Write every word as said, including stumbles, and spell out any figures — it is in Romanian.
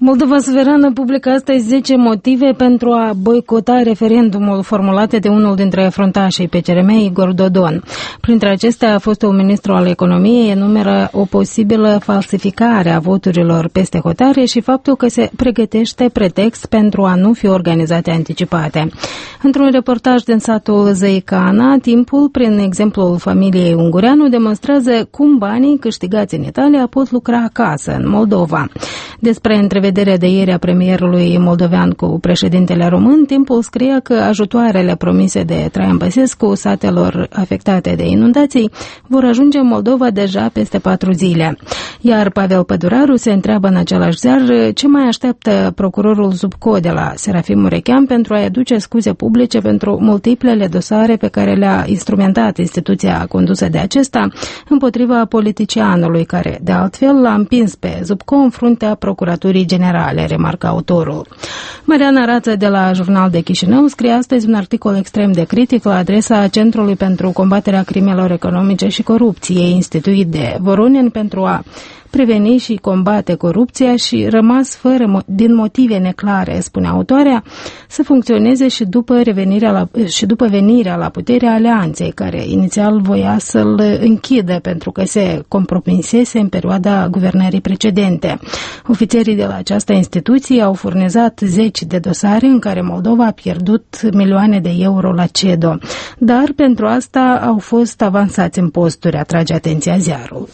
Moldova Suverană publică astăzi zece motive pentru a boicota referendumul formulate de unul dintre fruntașii P C R M, Igor Dodon. Printre acestea, fostul ministru al economiei enumeră o posibilă falsificare a voturilor peste hotare și faptul că se pregătește pretext pentru a nu fi organizate anticipate. Într-un reportaj din satul Zăicana, Timpul, prin exemplul familiei Ungureanu, demonstrează cum banii câștigați în Italia pot lucra acasă, în Moldova. Despre întrevederea de ieri a premierului moldovean cu președintele român, Timpul scrie că ajutoarele promise de Traian Băsescu satelor afectate de inundații vor ajunge în Moldova deja peste patru zile. Iar Pavel Păduraru se întreabă în același ziar ce mai așteaptă procurorul Zubco de la Serafim Murechean pentru a-i aduce scuze publice pentru multiplele dosare pe care le-a instrumentat instituția condusă de acesta împotriva politicianului care, de altfel, l-a împins pe Zubco în fruntea Procuraturii Generale, remarcă autorul. Mariana Rață de la Jurnal de Chișinău scrie astăzi un articol extrem de critic la adresa Centrului pentru combaterea crimelor economice și corupției, instituit de Voronin pentru a preveni și combate corupția și rămas fără din motive neclare, spune autoarea, să funcționeze și după, revenirea la, și după venirea la putere a alianței, care inițial voia să-l închidă pentru că se compromisese în perioada guvernării precedente. Ofițerii de la această instituție au furnizat zeci de dosare în care Moldova a pierdut milioane de euro la C E D O, dar pentru asta au fost avansați în posturi, atrage atenția ziarul.